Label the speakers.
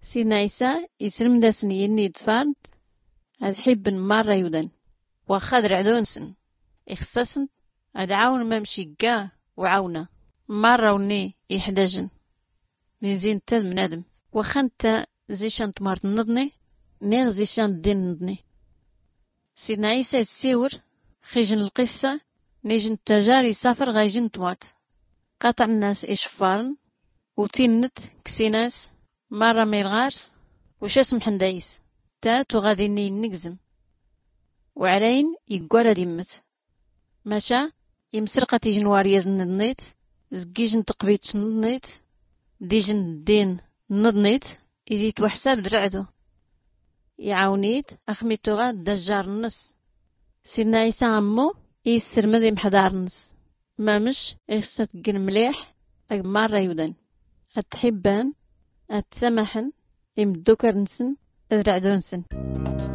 Speaker 1: سيدنا عيسى يسلم داسن يني دفارد هاد حب مرة يودن وخاد رعدونسن إخصاصن هاد عاون ما مشي قا وعاونا مرة وني يحدجن من زين تاد من آدم وخانتا زيشان تمارت نضني نيغ زيشان دين نضني. سيدنا عيسى السيور خيجن القصة نيجن التجار يسافر غايجن تمات قطع الناس إشفارن وتينت كسيناس مرة ميلغارس وش اسم حندايس تاتو غادي نقزم وعلين يقوار ديمت ماشا يمسرقة تيجن وارياز ندنيت زقيجن تقبيت ندنيت ديجن الدين ندنيت إذيت وحساب درعدو يعاونيت أخميتو غاد دجار النص. سيدنا عيسى عمو يسر مدي محضار النص ما مش إخصت قن مليح مرة يودن أتحبان أتسمحن يمدوكر نسن أذرعدونسن.